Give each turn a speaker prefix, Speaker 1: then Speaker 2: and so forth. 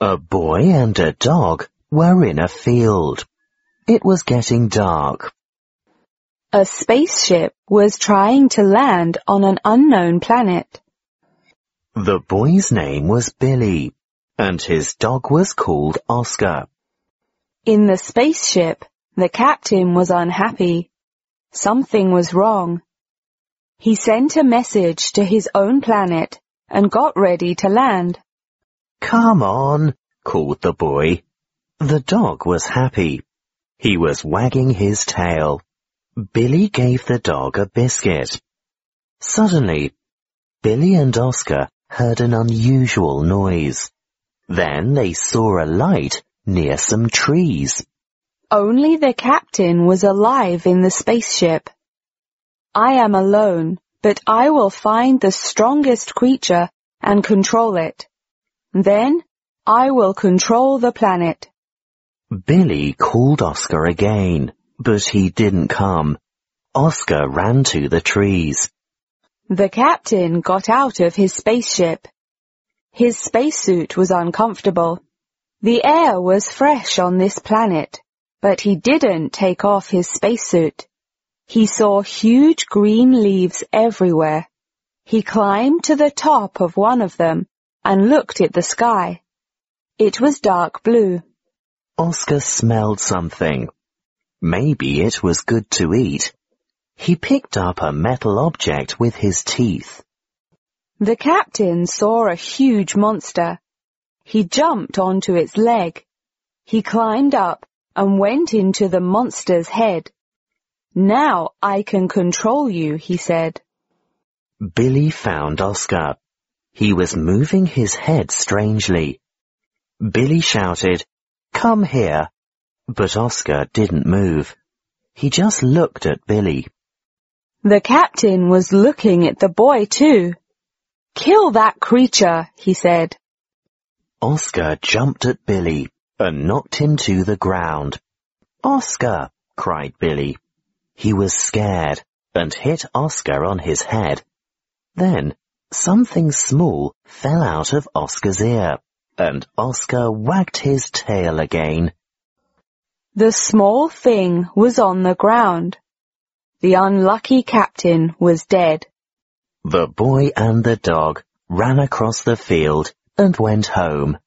Speaker 1: A boy and a dog were in a field. It was getting dark.
Speaker 2: A spaceship was trying to land on an unknown planet.
Speaker 1: The boy's name was Billy, and his dog was called Oscar.
Speaker 2: In the spaceship, the captain was unhappy. Something was wrong. He sent a message to his own planet and got ready to land.
Speaker 1: "Come on," called the boy. The dog was happy. He was wagging his tail. Billy gave the dog a biscuit. Suddenly, Billy and Oscar heard an unusual noise. Then they saw a light near some trees.
Speaker 2: Only the captain was alive in the spaceship. "I am alone, but I will find the strongest creature and control it. Then I will control the planet."
Speaker 1: Billy called Oscar again, but he didn't come. Oscar ran to the trees.
Speaker 2: The captain got out of his spaceship. His spacesuit was uncomfortable. The air was fresh on this planet, but he didn't take off his spacesuit. He saw huge green leaves everywhere. He climbed to the top of one of them and looked at the sky. It was dark blue.
Speaker 1: Oscar smelled something. Maybe it was good to eat. He picked up a metal object with his teeth.
Speaker 2: The captain saw a huge monster. He jumped onto its leg. He climbed up and went into the monster's head. "Now I can control you," he said.
Speaker 1: Billy found Oscar. He was moving his head strangely. Billy shouted, "Come here." But Oscar didn't move. He just looked at Billy.
Speaker 2: The captain was looking at the boy too. "Kill that creature," he said.
Speaker 1: Oscar jumped at Billy and knocked him to the ground. "Oscar!" cried Billy. He was scared and hit Oscar on his head. Then something small fell out of Oscar's ear, and Oscar wagged his tail again.
Speaker 2: The small thing was on the ground. The unlucky captain was dead.
Speaker 1: The boy and the dog ran across the field and went home.